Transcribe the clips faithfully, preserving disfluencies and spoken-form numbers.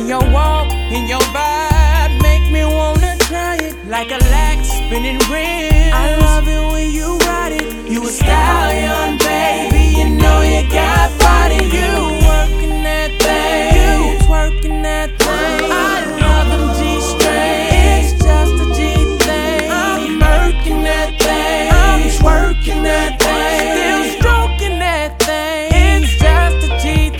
Your walk and your vibe make me wanna try it. Like a lax spinning rims, I love it when you ride it. You a stallion, baby, you know you got body. You working that thing, you twerking that thing. I love them G-strings, it's just a G thing. I'm murking that thing, I'm twerking that thing, still stroking that thing. It's just a G thing.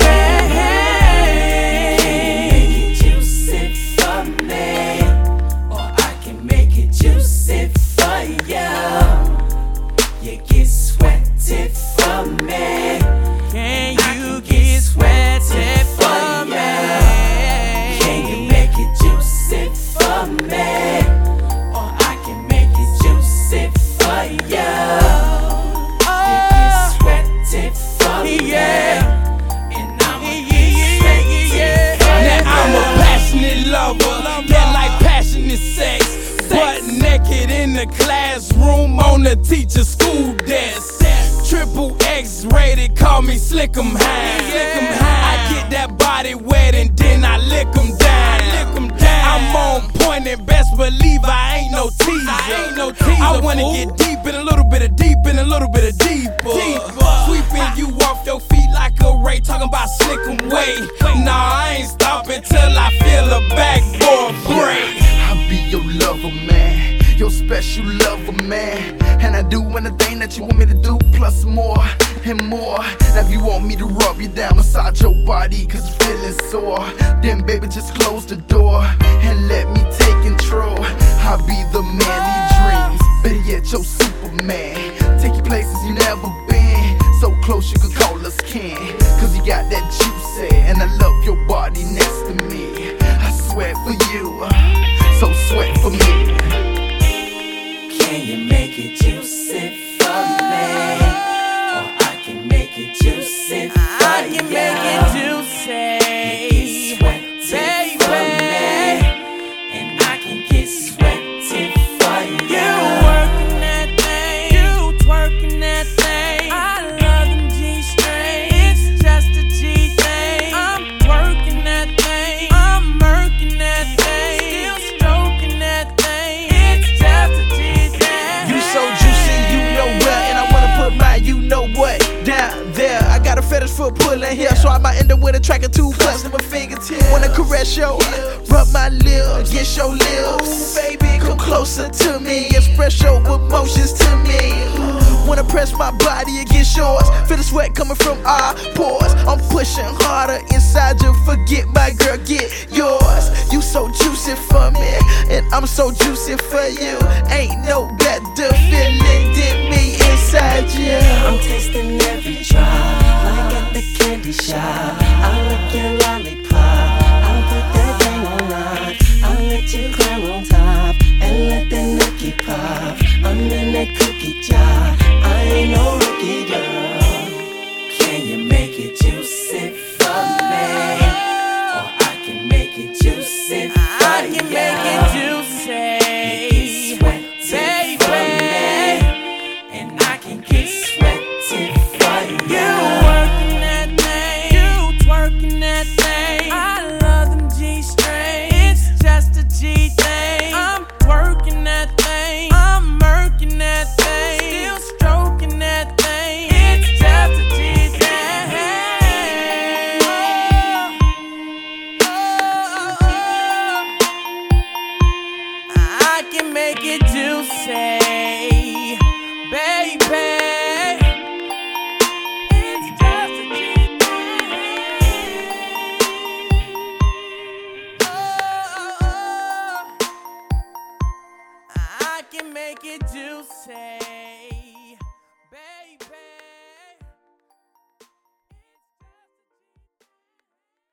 In the classroom, on the teacher's school desk. Triple X rated, call me Slickum Hound. I get that body wet and then I lick 'em down. I'm on point and best believe I ain't no teaser. I wanna get deep in a little bit of deep in a little bit of deeper. Sweeping you off your feet like a ray, talking about Slickum way. Nah, I ain't stopping till I feel a backboard break. I'll be your lover, man, your special lover, man. And I do anything that you want me to do, plus more and more. Now if you want me to rub you down, massage your body cause you're feeling sore, then baby just close the door and let me take control. I'll be the man he dreams, better yet your Superman. Take you places you never been, so close you could call us kin. Cause you got that juicy, and I love your body next to me. I sweat for you, so sweat for me. Can you make it juicy for me? Or I can make it juicy for you. I can make it juicy, baby, for me. And I can get sweaty for you. You working that thing, you twerking that thing. I love them G-strings, it's just a G thing. I'm twerking that thing, I'm murking that thing, still stroking that thing. It's just a G thing. You so juicy, you know what, and I wanna put my you know what down there. I got a fetish for pulling here, so I might end up with a track or two plus to my fingertips. Wanna caress your, rub my lips, kiss your lips, baby, come closer to me, express your emotions to me. Wanna press my body against yours, feel the sweat coming from our pores. I'm pushing harder inside you, forget my girl, get yours. You so juicy for me, and I'm so juicy for you. Ain't no better feeling than me inside you. I'm tasting every drop, like at the candy shop. I lick your lollipop, I'll put that thing on lock. I'll let you climb on top and let the nookie pop. I'm in that cookie jar, I ain't no rookie girl. Can you make it juicy for me? Or I can make it juicy for you. I can make it juicy, baby, for me. And I can get sweaty for you. You working that thing, you twerking that thing. I love them G-strings, it's just a G thing. I'm twerking that thing, I'm murking that thing, still stroking that thing. It's just a G thing. Oh, oh, oh. I can make it juicy, baby. It's just a G thing. Oh, oh, oh. I can make it juicy.